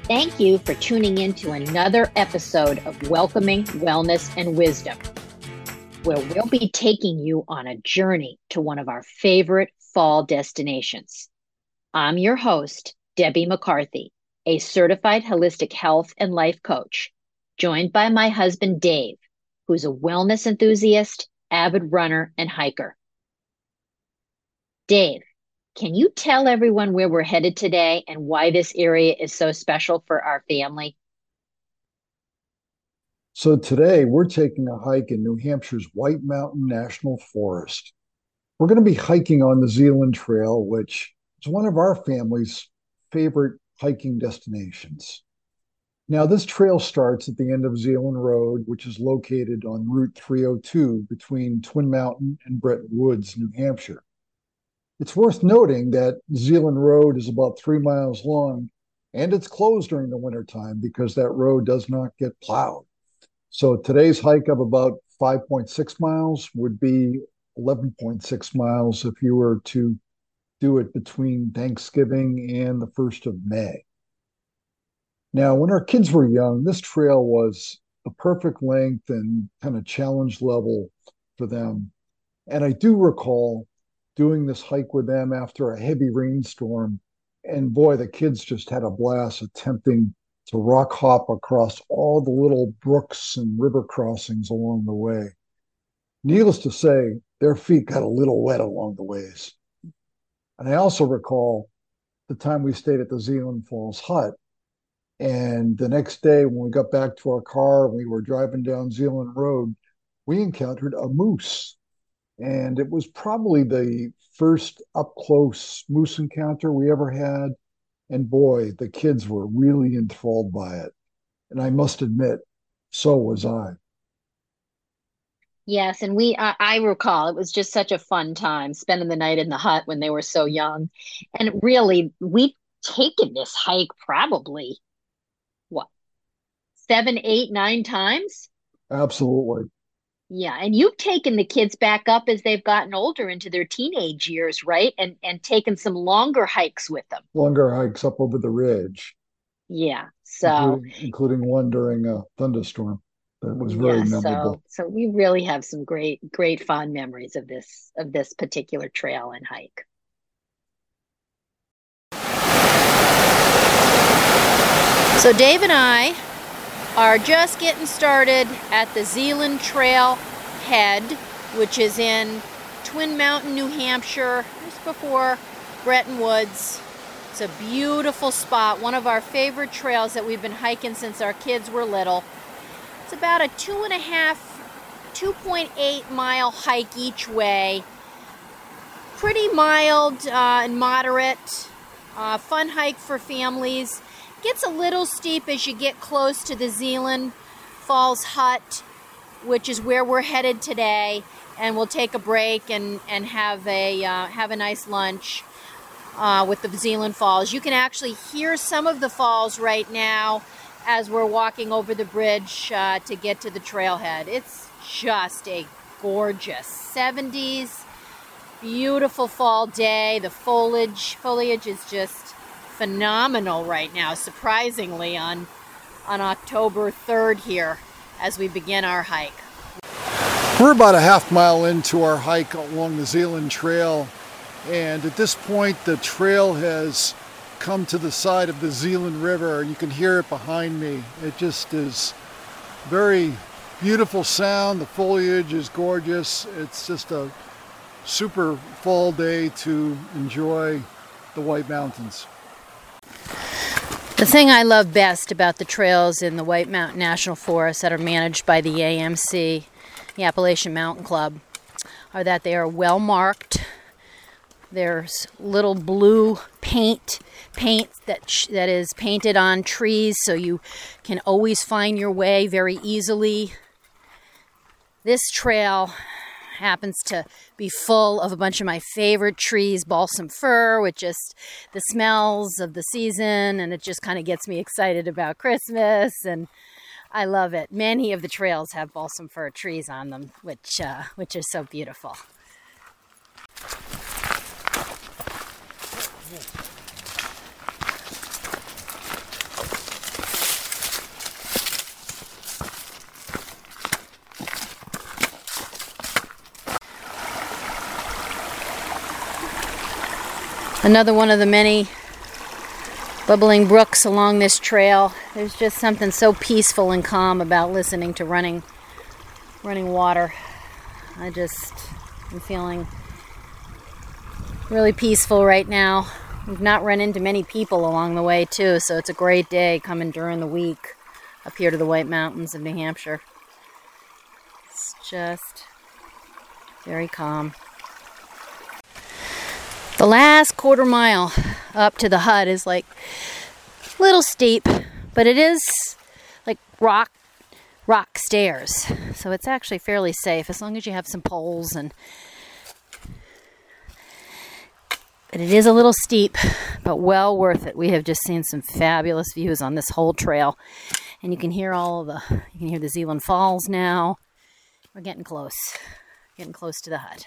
Thank you for tuning in to another episode of Welcoming Wellness and Wisdom, where we'll be taking you on a journey to one of our favorite fall destinations. I'm your host, Debbie McCarthy, a certified holistic health and life coach, joined by my husband, Dave, who's a wellness enthusiast, avid runner, and hiker. Dave, can you tell everyone where we're headed today and why this area is so special for our family? So today we're taking a hike in New Hampshire's White Mountain National Forest. We're going to be hiking on the Zealand Trail, which is one of our family's favorite hiking destinations. Now, this trail starts at the end of Zealand Road, which is located on Route 302 between Twin Mountain and Bretton Woods, New Hampshire. It's worth noting that Zealand Road is about 3 miles long and it's closed during the wintertime because that road does not get plowed. So today's hike of about 5.6 miles would be 11.6 miles if you were to do it between Thanksgiving and the 1st of May. Now, when our kids were young, this trail was the perfect length and kind of challenge level for them. And I do recall doing this hike with them after a heavy rainstorm. And boy, the kids just had a blast attempting to rock hop across all the little brooks and river crossings along the way. Needless to say, their feet got a little wet along the ways. And I also recall the time we stayed at the Zealand Falls Hut. And the next day, when we got back to our car and we were driving down Zealand Road, we encountered a moose. And it was probably the first up close moose encounter we ever had. And boy, the kids were really enthralled by it. And I must admit, so was I. Yes, and I recall it was just such a fun time spending the night in the hut when they were so young. And really, we've taken this hike probably, what, seven, eight, nine times? Absolutely. Yeah, and you've taken the kids back up as they've gotten older into their teenage years, right? And taken some longer hikes with them. Longer hikes up over the ridge, Yeah. So including one during a thunderstorm that was very yeah, memorable. so we really have some great fond memories of this particular trail and hike. So Dave and I are just getting started at the Zealand Trail Head, which is in Twin Mountain, New Hampshire, just before Bretton Woods. It's a beautiful spot, one of our favorite trails that we've been hiking since our kids were little. It's about a 2.8 mile hike each way. Pretty mild and moderate. Fun hike for families. Gets a little steep as you get close to the Zealand Falls Hut, which is where we're headed today, and we'll take a break and have a nice lunch with the Zealand Falls. You can actually hear some of the falls right now as we're walking over the bridge to get to the trailhead. It's just a gorgeous 70s, beautiful fall day. The foliage is just phenomenal right now, surprisingly, on October 3rd here as we begin our hike. We're about a half mile into our hike along the Zealand Trail, and at this point the trail has come to the side of the Zealand River. You can hear it behind me. It just is very beautiful sound. The foliage is gorgeous. It's just a super fall day to enjoy the White Mountains. The thing I love best about the trails in the White Mountain National Forest that are managed by the AMC, the Appalachian Mountain Club, are that they are well marked. There's little blue paint that is painted on trees, so you can always find your way very easily. This trail happens to be full of a bunch of my favorite trees, balsam fir, with just the smells of the season, and it just kind of gets me excited about Christmas, and I love it. Many of the trails have balsam fir trees on them, which is so beautiful. Another one of the many bubbling brooks along this trail. There's just something so peaceful and calm about listening to running water. I'm feeling really peaceful right now. We've not run into many people along the way too, so it's a great day coming during the week up here to the White Mountains of New Hampshire. It's just very calm. The last quarter mile up to the hut is like a little steep, but it is like rock stairs, so it's actually fairly safe as long as you have some poles. But it is a little steep, but well worth it. We have just seen some fabulous views on this whole trail, and you can hear the Zealand Falls now. We're getting close to the hut.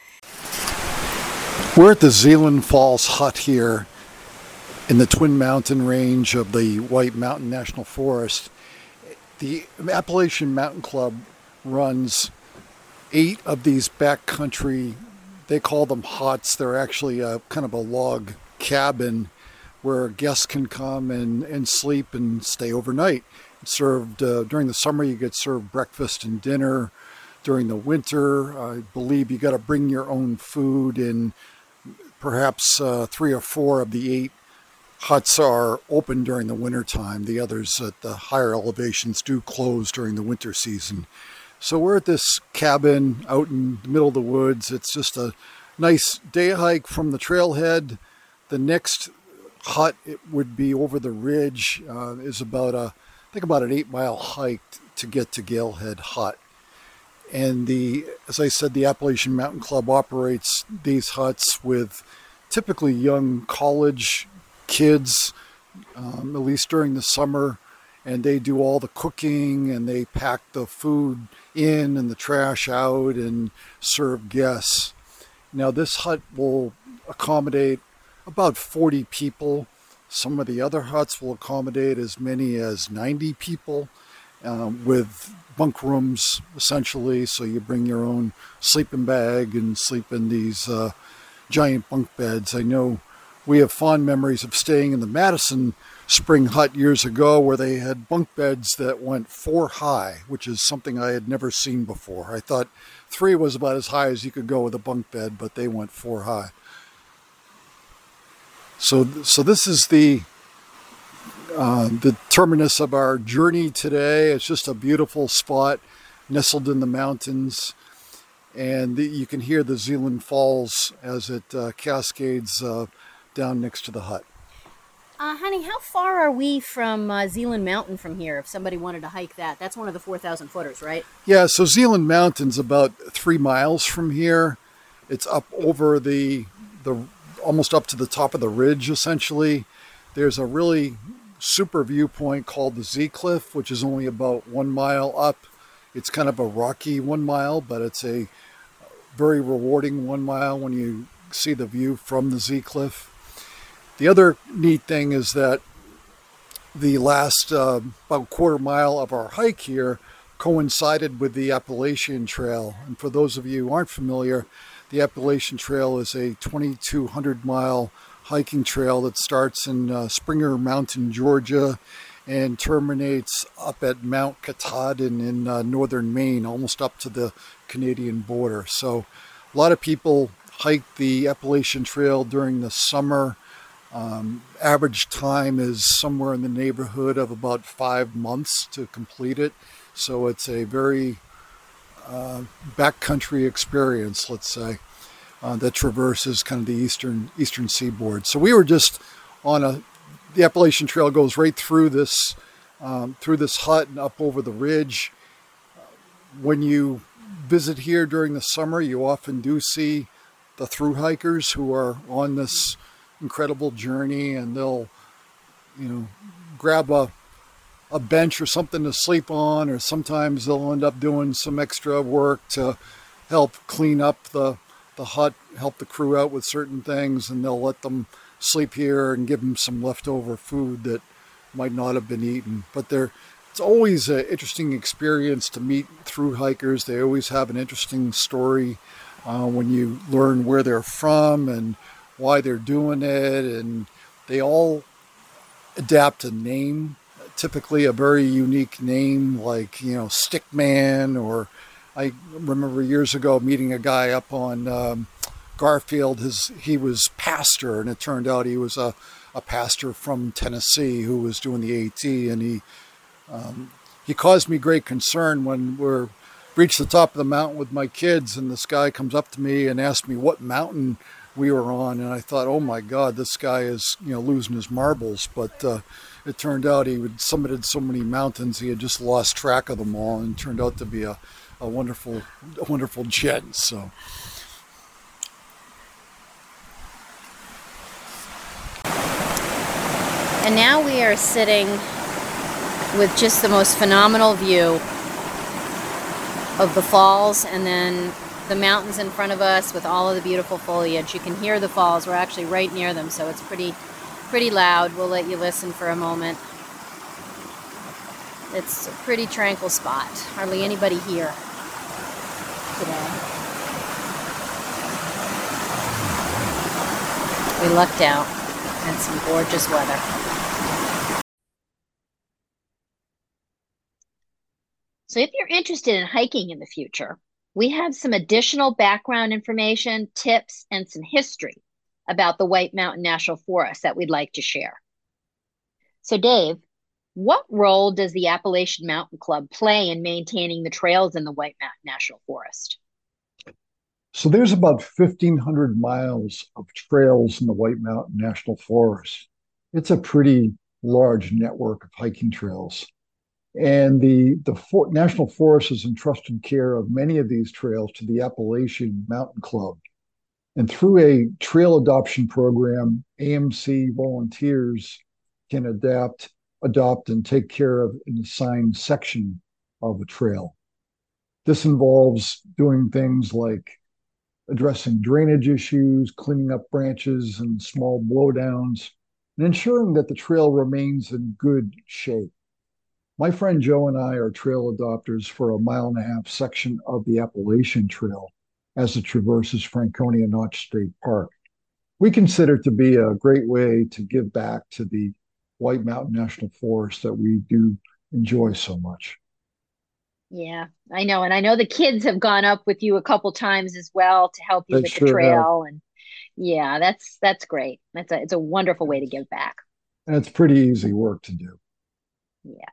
We're at the Zealand Falls hut here in the Twin Mountain range of the White Mountain National Forest. The Appalachian Mountain Club runs 8 of these backcountry, they call them huts. They're actually kind of a log cabin where guests can come and sleep and stay overnight. It's served during the summer, you get served breakfast and dinner. During the winter, I believe you got to bring your own food, and perhaps 3 or 4 of the 8 huts are open during the winter time. The others at the higher elevations do close during the winter season. So we're at this cabin out in the middle of the woods. It's just a nice day hike from the trailhead. The next hut, it would be over the ridge, is about an 8-mile hike to get to Galehead Hut. And as I said, the Appalachian Mountain Club operates these huts with typically young college kids, at least during the summer, and they do all the cooking and they pack the food in and the trash out and serve guests. Now this hut will accommodate about 40 people. Some of the other huts will accommodate as many as 90 people, with bunk rooms essentially, so you bring your own sleeping bag and sleep in these giant bunk beds. I know we have fond memories of staying in the Madison Spring Hut years ago where they had bunk beds that went 4 high, which is something I had never seen before. I thought 3 was about as high as you could go with a bunk bed, but they went 4 high. So this is the terminus of our journey today. It's just a beautiful spot nestled in the mountains, and you can hear the Zealand Falls as it cascades down next to the hut. Honey, how far are we from Zealand Mountain from here if somebody wanted to hike that? That's one of the 4,000 footers, right? Yeah, so Zealand Mountain's about 3 miles from here. It's up over the almost up to the top of the ridge, essentially. There's a really super viewpoint called the Z Cliff, which is only about 1 mile up. It's kind of a rocky 1 mile, but it's a very rewarding 1 mile when you see the view from the Z Cliff. The other neat thing is that the last about quarter mile of our hike here coincided with the Appalachian Trail. And for those of you who aren't familiar, the Appalachian Trail is a 2,200-mile hiking trail that starts in Springer Mountain, Georgia, and terminates up at Mount Katahdin in northern Maine, almost up to the Canadian border. So a lot of people hike the Appalachian Trail during the summer. Average time is somewhere in the neighborhood of about 5 months to complete it. So it's a very backcountry experience, let's say, that traverses kind of the eastern seaboard. So we were just on the Appalachian Trail goes right through this hut and up over the ridge. When you visit here during the summer, you often do see the thru hikers who are on this incredible journey, and they'll grab a bench or something to sleep on, or sometimes they'll end up doing some extra work to help clean up the hut, help the crew out with certain things, and they'll let them sleep here and give them some leftover food that might not have been eaten. But it's always an interesting experience to meet thru hikers. They always have an interesting story when you learn where they're from and why they're doing it, and they all adapt a name, typically a very unique name like, Stickman, or I remember years ago meeting a guy up on Garfield. He was pastor, and it turned out he was a pastor from Tennessee who was doing the AT, and he caused me great concern when we're reached the top of the mountain with my kids, and this guy comes up to me and asked me what mountain we were on, and I thought, oh my God, this guy is losing his marbles. But it turned out he had summited so many mountains he had just lost track of them all, and turned out to be a wonderful gent. So. And now we are sitting with just the most phenomenal view of the falls, and then the mountains in front of us with all of the beautiful foliage. You can hear the falls. We're actually right near them, so it's pretty loud. We'll let you listen for a moment. It's a pretty tranquil spot. Hardly anybody here today. We lucked out. And some gorgeous weather. So if you're interested in hiking in the future, we have some additional background information, tips, and some history about the White Mountain National Forest that we'd like to share. So Dave, what role does the Appalachian Mountain Club play in maintaining the trails in the White Mountain National Forest? So there's about 1,500 miles of trails in the White Mountain National Forest. It's a pretty large network of hiking trails. And the National Forest has entrusted care of many of these trails to the Appalachian Mountain Club. And through a trail adoption program, AMC volunteers can adopt, and take care of an assigned section of a trail. This involves doing things like addressing drainage issues, cleaning up branches and small blowdowns, and ensuring that the trail remains in good shape. My friend Joe and I are trail adopters for a 1.5 mile section of the Appalachian Trail as it traverses Franconia Notch State Park. We consider it to be a great way to give back to the White Mountain National Forest that we do enjoy so much. Yeah, I know. And I know the kids have gone up with you a couple times as well to help you They with the sure have. trail. And yeah, that's great. It's a wonderful way to give back. And it's pretty easy work to do. Yeah.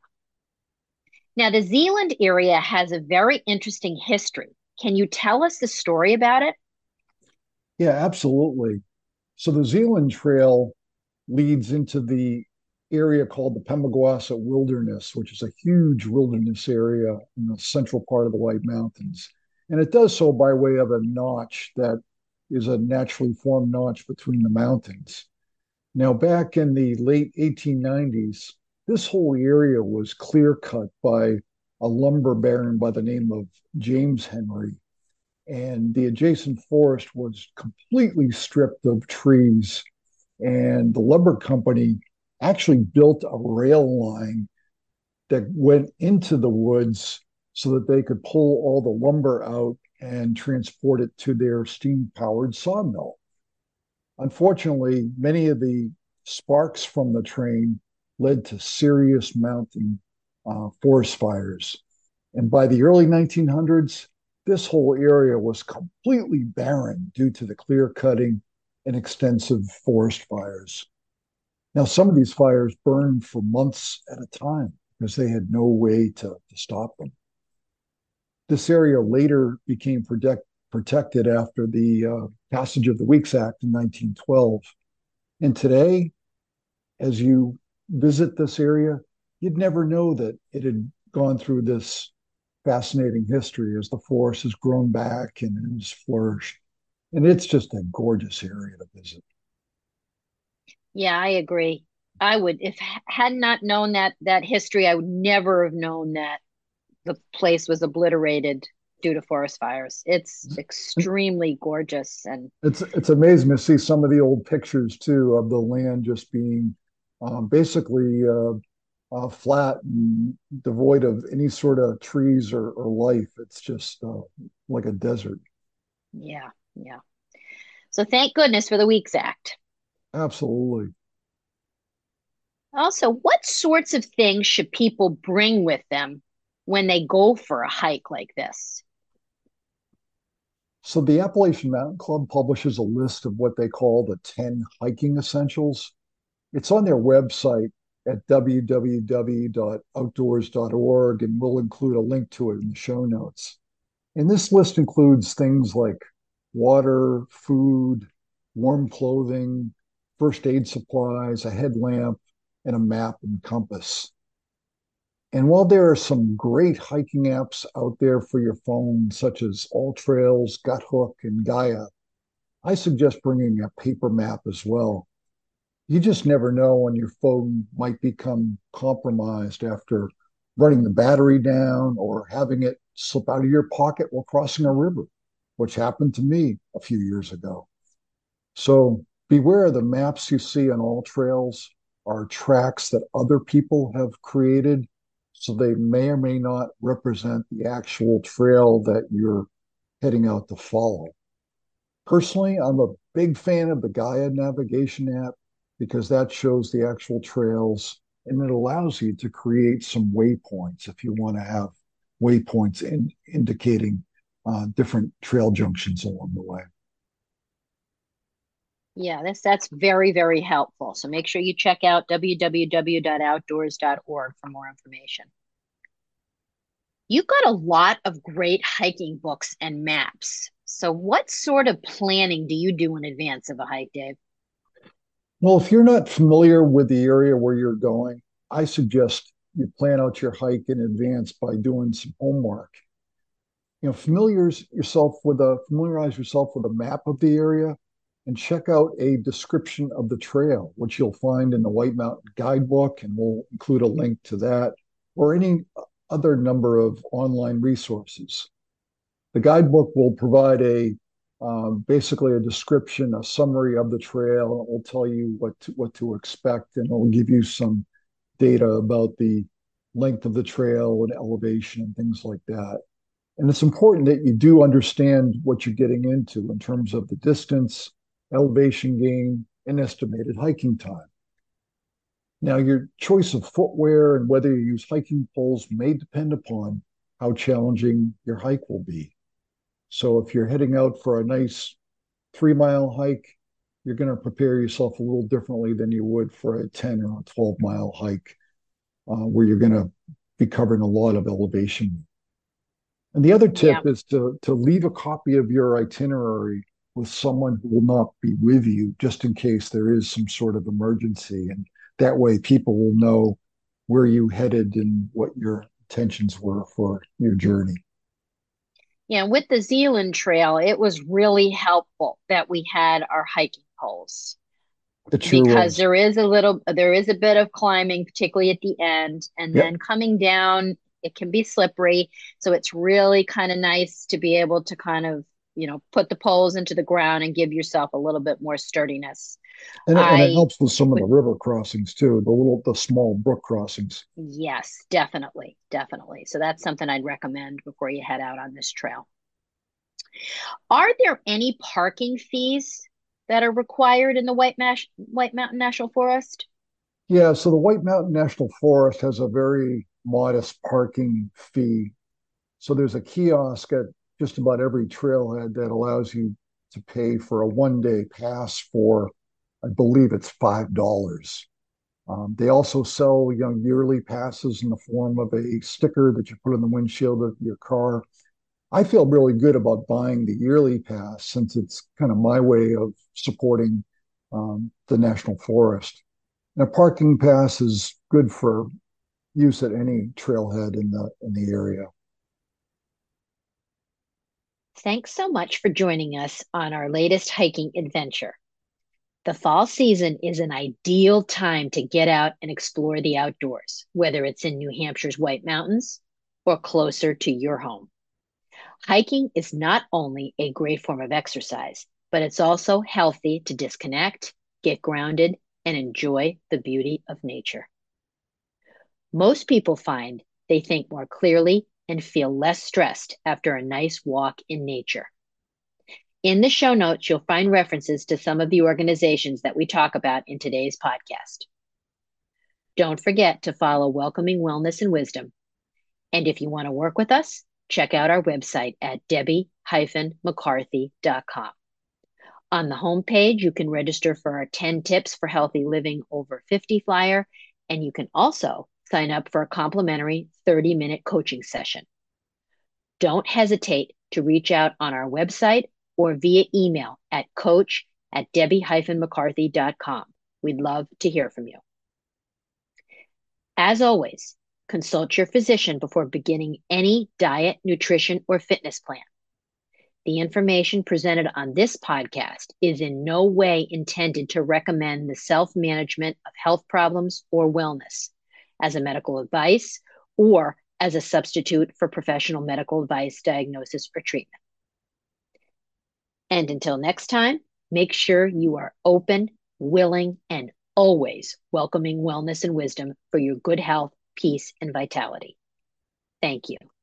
Now, the Zeeland area has a very interesting history. Can you tell us the story about it? Yeah, absolutely. So the Zealand Trail leads into the area called the Pemigewasset Wilderness, which is a huge wilderness area in the central part of the White Mountains. And it does so by way of a notch that is a naturally formed notch between the mountains. Now, back in the late 1890s, this whole area was clear cut by a lumber baron by the name of James Henry. And the adjacent forest was completely stripped of trees, and the lumber company actually built a rail line that went into the woods so that they could pull all the lumber out and transport it to their steam powered sawmill. Unfortunately, many of the sparks from the train led to serious mountain forest fires. And by the early 1900s, this whole area was completely barren due to the clear cutting and extensive forest fires. Now, some of these fires burned for months at a time because they had no way to stop them. This area later became protected after the passage of the Weeks Act in 1912. And today, as you visit this area, you'd never know that it had gone through this fascinating history as the forest has grown back and has flourished. And it's just a gorgeous area to visit. Yeah, I agree. I would, if had not known that history, I would never have known that the place was obliterated due to forest fires. It's extremely gorgeous and It's amazing to see some of the old pictures too of the land just being basically flat and devoid of any sort of trees or life. It's just like a desert. yeah, yeah. So thank goodness for the Weeks Act. Absolutely. Also, what sorts of things should people bring with them when they go for a hike like this? So the Appalachian Mountain Club publishes a list of what they call the 10 hiking essentials. It's on their website at www.outdoors.org, and we'll include a link to it in the show notes. And this list includes things like water, food, warm clothing, first aid supplies, a headlamp, and a map and compass. And while there are some great hiking apps out there for your phone, such as AllTrails, Guthook, and Gaia, I suggest bringing a paper map as well. You just never know when your phone might become compromised after running the battery down or having it slip out of your pocket while crossing a river, which happened to me a few years ago. So beware the maps you see on AllTrails are tracks that other people have created. So they may or may not represent the actual trail that you're heading out to follow. Personally, I'm a big fan of the Gaia navigation app because that shows the actual trails and it allows you to create some waypoints if you want to have waypoints indicating different trail junctions along the way. Yeah, that's very, very helpful. So make sure you check out www.outdoors.org for more information. You've got a lot of great hiking books and maps. So what sort of planning do you do in advance of a hike, Dave? Well, if you're not familiar with the area where you're going, I suggest you plan out your hike in advance by doing some homework. Familiarize yourself with a map of the area and check out a description of the trail, which you'll find in the White Mountain Guidebook, and we'll include a link to that, or any other number of online resources. The guidebook will provide basically a description, a summary of the trail. It will tell you what to expect, and it will give you some data about the length of the trail and elevation and things like that. And it's important that you do understand what you're getting into in terms of the distance, elevation gain, and estimated hiking time. Now, your choice of footwear and whether you use hiking poles may depend upon how challenging your hike will be. So, if you're heading out for a nice 3 mile hike, you're going to prepare yourself a little differently than you would for a 10 or a 12-mile hike, where you're going to be covering a lot of elevation. And the other tip Yeah. is to leave a copy of your itinerary with someone who will not be with you, just in case there is some sort of emergency. And that way, people will know where you headed and what your intentions were for your journey. Yeah, with the Zealand Trail, it was really helpful that we had our hiking poles It sure because was. there is a bit of climbing, particularly at the end, and Yep. then coming down, it can be slippery. So it's really kind of nice to be able to kind of, put the poles into the ground and give yourself a little bit more sturdiness. And it I helps with some of the would, river crossings too, the small brook crossings. yes, definitely, definitely. So that's something I'd recommend before you head out on this trail. Are there any parking fees that are required in the White Mountain National Forest? Yeah, so the White Mountain National Forest has a very modest parking fee. So there's a kiosk at just about every trailhead that allows you to pay for a 1 day pass for, I believe it's $5. They also sell yearly passes in the form of a sticker that you put on the windshield of your car. I feel really good about buying the yearly pass since it's kind of my way of supporting the national forest. And a parking pass is good for use at any trailhead in the area. Thanks so much for joining us on our latest hiking adventure. The fall season is an ideal time to get out and explore the outdoors, whether it's in New Hampshire's White Mountains or closer to your home. Hiking is not only a great form of exercise, but it's also healthy to disconnect, get grounded, and enjoy the beauty of nature. Most people find they think more clearly and feel less stressed after a nice walk in nature. In the show notes, you'll find references to some of the organizations that we talk about in today's podcast. Don't forget to follow Welcoming Wellness and Wisdom. And if you want to work with us, check out our website at debbie-mccarthy.com. On the homepage, you can register for our 10 Tips for Healthy Living Over 50 flyer, and you can also sign up for a complimentary 30-minute coaching session. Don't hesitate to reach out on our website or via email at coach@debbie-mccarthy.com. We'd love to hear from you. As always, consult your physician before beginning any diet, nutrition, or fitness plan. The information presented on this podcast is in no way intended to recommend the self-management of health problems or wellness as a medical advice or as a substitute for professional medical advice, diagnosis, or treatment. And until next time, make sure you are open, willing, and always welcoming wellness and wisdom for your good health, peace, and vitality. Thank you.